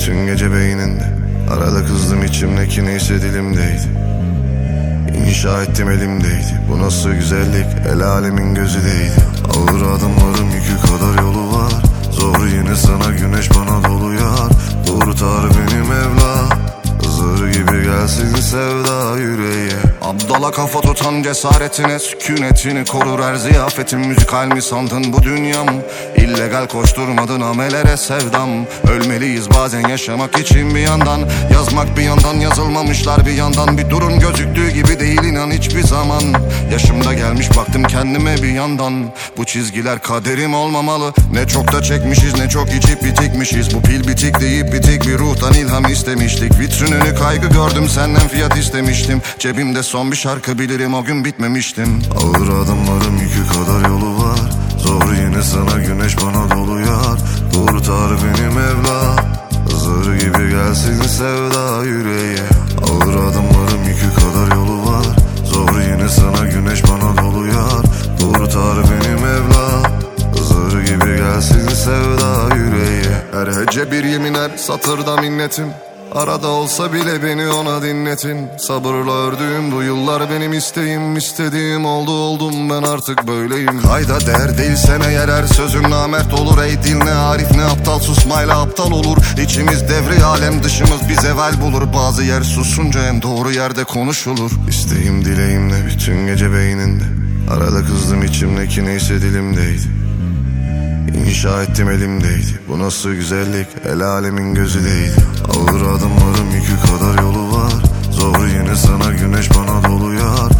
bütün gece beyninde. Arada kızdım içimdeki neyse dilimdeydi. İnşa ettim elimdeydi. Bu nasıl güzellik, el alemin gözü değdi. Ağır adımlarım yükü kadar yolu var. Zor yine sana güneş bana dolu yar. Kurtar beni Mevla, zır gibi gelsin sevda yüreğe. Abdala kafa tutan cesaretine, sükunetini korur her ziyafetin. Müzikal mi sandın bu dünyam? İllegal koşturmadın amelere sevdam. Ölmeliyiz bazen yaşamak için bir yandan. Yazmak bir yandan, yazılmamışlar bir yandan. Bir durun gözüktüğü gibi değil inan hiçbir zaman. Yaşımda gelmiş baktım kendime bir yandan. Bu çizgiler kaderim olmamalı. Ne çok da çekmişiz, ne çok içip bitikmişiz. Bu pil bitik deyip bitik bir ruhtan ilham istemiştik. Vitrinini kaygı gördüm, senden fiyat istemiştim. Cebimde son bir şarkı bilirim, o gün bitmemiştim. Ağır adımlarım yükü kadar yolu var. Zor yine sana güneş bana dolu yar. Kurtar beni Mevla, zır gibi gelsin sevda yüreğe. Ağır adımlarım yükü kadar yolu var. Zor yine sana güneş bana dolu yar. Kurtar beni Mevla, zır gibi gelsin sevda yüreğe. Her hece bir yemin, her satırda minnetim. Arada olsa bile beni ona dinletin. Sabırla ördüğüm bu yıllar benim isteğim. İstediğim oldu, oldum ben artık böyleyim. Kayda değer değilsen eğer her sözüm namert olur. Ey dil ne arif ne aptal, susmayla aptal olur. İçimiz devri alem, dışımız bir zeval bulur. Bazı yer susunca en doğru yerde konuşulur. İsteğim dileğimle bütün gece beyninde. Arada kızdım içimdeki neyse dilimdeydi. İnşa ettim elimdeydi. Bu nasıl güzellik, el alemin gözü değdi. Ağır adımlarım yükü kadar yolu var. Zor yine sana güneş bana dolu yar.